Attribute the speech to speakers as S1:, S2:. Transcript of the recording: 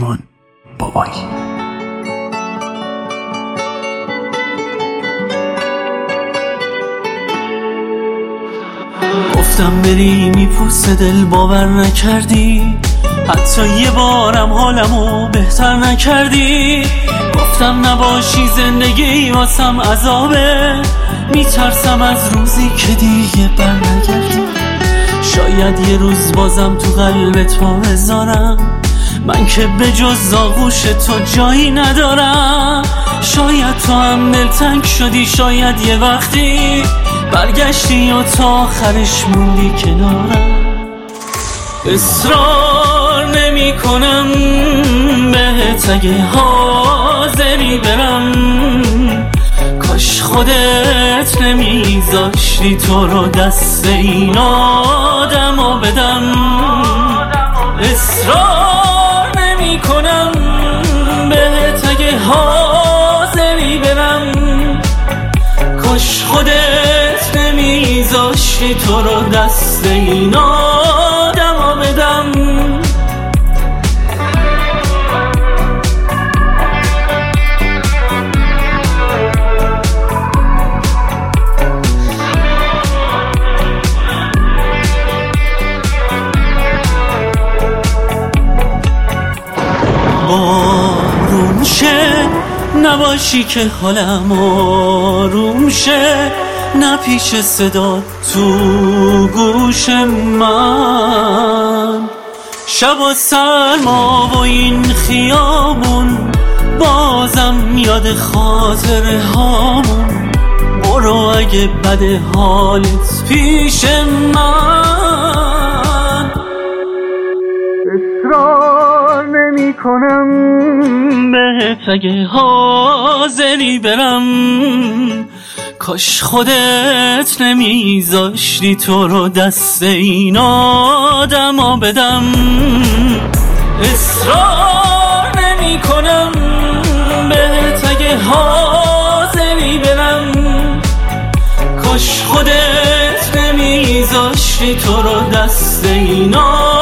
S1: پیمان بابایی. گفتم بری میپوسه دل باور نکردی، حتی یه بارم حالمو بهتر نکردی. گفتم نباشی زندگی واسم عذابه، میترسم از روزی که دیگه برنگردی. شاید یه روز بازم تو قلب تو بذارم، من که به جز آغوش تو جایی ندارم. شاید تو هم دلتنگ شدی، شاید یه وقتی برگشتی و تا آخرش موندی کنارم. اصرار نمی کنم بهت اگه حاضری برم، کاش خودت نمیذاشتی تو رو دست این آدمو بدم. اصرار نمی کنم بهت اگه حاضری برم، کاش خودت نمیذاشتی تو رو دست این آدمو بدم. آروم شه نباشی که حالم آروم شه، نپیچ صدا تو گوش من. شب و سرما و این خیابون بازم یاد خاطره هامون. برو اگه بده حالت پیش من. اصرار نمی کنم بهت اگه حاضری برم، کاش خودت نمیذاشتی تو رو دست این آدمو بدم. اصرار نمی کنم بهت اگه حاضری برم، کاش خودت نمیذاشتی تو رو دست این آدمو